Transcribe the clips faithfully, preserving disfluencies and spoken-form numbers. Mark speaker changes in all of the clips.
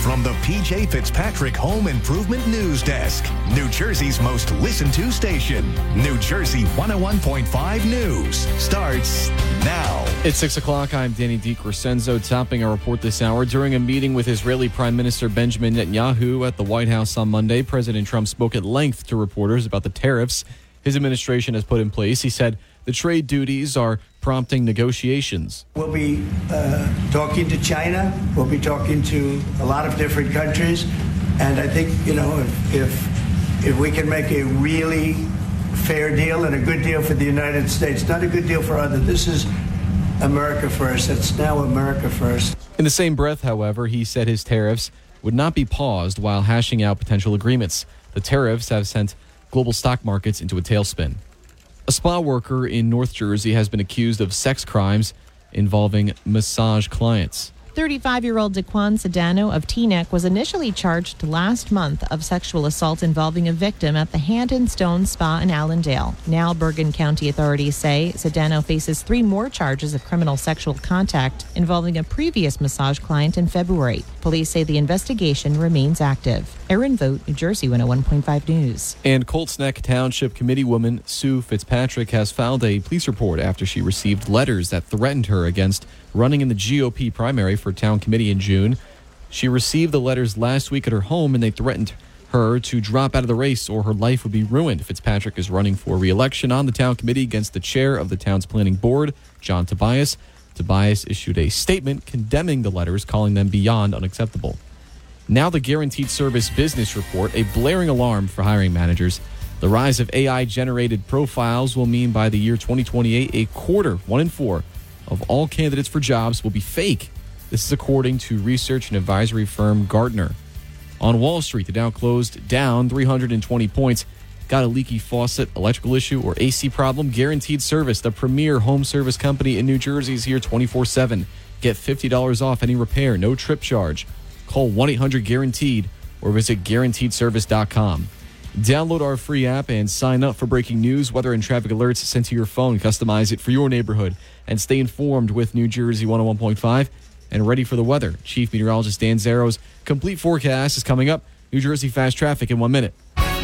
Speaker 1: from the P J Fitzpatrick Home Improvement News Desk, New Jersey's most listened to station. New Jersey one oh one point five News starts now.
Speaker 2: It's six o'clock. I'm Danny DiCrescenzo, topping our report this hour. During a meeting with Israeli Prime Minister Benjamin Netanyahu at the White House on Monday, President Trump spoke at length to reporters about the tariffs his administration has put in place. He said the trade duties are prompting negotiations.
Speaker 3: We'll be uh, talking to China. We'll be talking to a lot of different countries. And I think, you know, if, if, if we can make a really fair deal and a good deal for the United States, not a good deal for others. This is America first. It's now America first.
Speaker 2: In the same breath, however, he said his tariffs would not be paused while hashing out potential agreements. The tariffs have sent global stock markets into a tailspin. A spa worker in North Jersey has been accused of sex crimes involving massage clients.
Speaker 4: thirty-five-year-old Daquan Sedano of Teaneck was initially charged last month of sexual assault involving a victim at the Hand and Stone Spa in Allendale. Now, Bergen County authorities say Sedano faces three more charges of criminal sexual contact involving a previous massage client in February. Police say the investigation remains active. Erin Vogt, New Jersey one oh one point five News.
Speaker 2: And Colts Neck Township Committee woman Sue Fitzpatrick has filed a police report after she received letters that threatened her against running in the G O P primary for town committee in June. She received the letters last week at her home, and they threatened her to drop out of the race or her life would be ruined. Fitzpatrick is running for re-election on the town committee against the chair of the town's planning board, John Tobias. Tobias issued a statement condemning the letters, calling them beyond unacceptable. Now the Guaranteed Service Business Report, a blaring alarm for hiring managers. The rise of A I-generated profiles will mean by the year twenty twenty-eight, a quarter, one in four, of all candidates for jobs will be fake. This is according to research and advisory firm Gartner. On Wall Street, the Dow closed down three hundred twenty points. Got a leaky faucet, electrical issue, or A C problem? Guaranteed Service, the premier home service company in New Jersey, is here twenty-four seven. Get fifty dollars off any repair, no trip charge. Call one eight hundred guaranteed or visit guaranteed service dot com. Download our free app and sign up for breaking news, weather, and traffic alerts sent to your phone. Customize it for your neighborhood and stay informed with New Jersey one oh one point five and ready for the weather. Chief Meteorologist Dan Zaro's complete forecast is coming up. New Jersey Fast Traffic in one minute.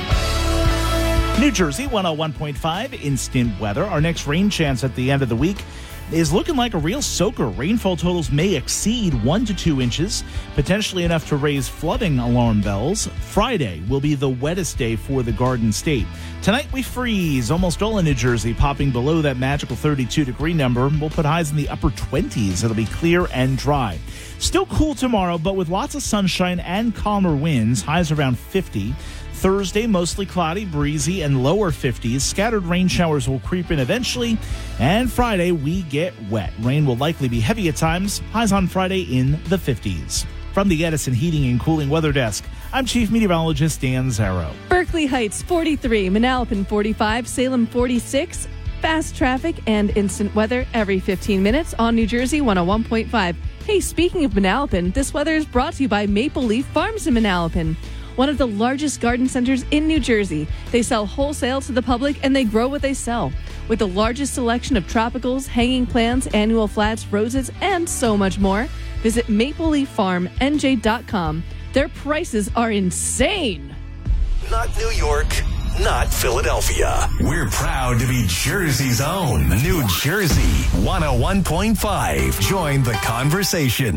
Speaker 5: New Jersey one oh one point five instant weather. Our next rain chance at the end of the week is looking like a real soaker. Rainfall totals may exceed one to two inches, potentially enough to raise flooding alarm bells. Friday will be the wettest day for the Garden State. Tonight we freeze almost all in New Jersey, popping below that magical thirty-two degree number. We'll put highs in the upper twenties. It'll be clear and dry. Still cool tomorrow, but with lots of sunshine and calmer winds, highs around fifty. Thursday, mostly cloudy, breezy, and lower fifties. Scattered rain showers will creep in eventually. And Friday, we get wet. Rain will likely be heavy at times. Highs on Friday in the fifties. From the Edison Heating and Cooling Weather Desk, I'm Chief Meteorologist Dan Zaro.
Speaker 6: Berkeley Heights forty-three, Manalapan forty-five, Salem forty-six. Fast traffic and instant weather every fifteen minutes on New Jersey one oh one point five. Hey, speaking of Manalapan, this weather is brought to you by Maple Leaf Farms in Manalapan, one of the largest garden centers in New Jersey. They sell wholesale to the public, and they grow what they sell. With the largest selection of tropicals, hanging plants, annual flats, roses, and so much more, visit maple leaf farm n j dot com. Their prices are insane.
Speaker 1: Not New York, not Philadelphia. We're proud to be Jersey's own New Jersey one oh one point five. Join the conversation.